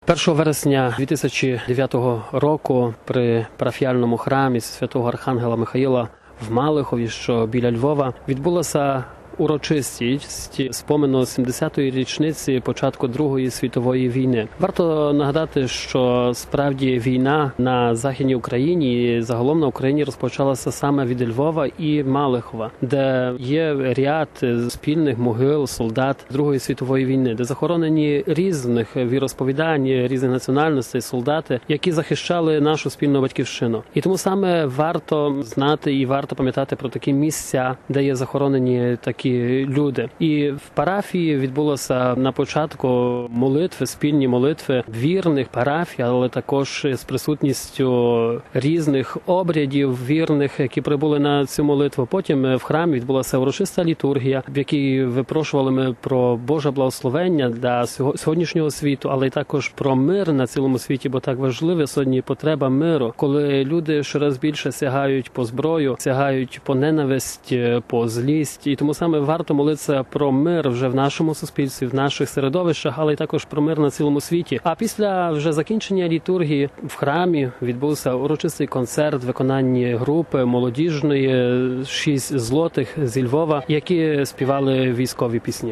1 вересня 2009 року при парафіяльному храмі святого Архангела Михаїла в Малихові, що біля Львова, відбулася урочистість спомену 70-ї річниці початку Другої світової війни. Варто нагадати, що справді війна на Західній Україні і загалом на Україні розпочалася саме від Львова і Малихова, де є ряд спільних могил солдат Другої світової війни, де захоронені різних віросповідань, різних національностей солдати, які захищали нашу спільну батьківщину. І тому саме варто знати і варто пам'ятати про такі місця, де є захоронені такі люди. І в парафії відбулося на початку молитви, спільні молитви вірних парафій, але також з присутністю різних обрядів вірних, які прибули на цю молитву. Потім в храмі відбулася урочиста літургія, в якій випрошували ми про Боже благословення для сьогоднішнього світу, але й також про мир на цілому світі, бо так важлива сьогодні потреба миру, коли люди щораз більше сягають по зброю, сягають по ненависть, по злість. І тому саме варто молитися про мир вже в нашому суспільстві, в наших середовищах, але й також про мир на цілому світі. А після вже закінчення літургії в храмі відбувся урочистий концерт в виконанні групи молодіжної «6 злотих» зі Львова, які співали військові пісні.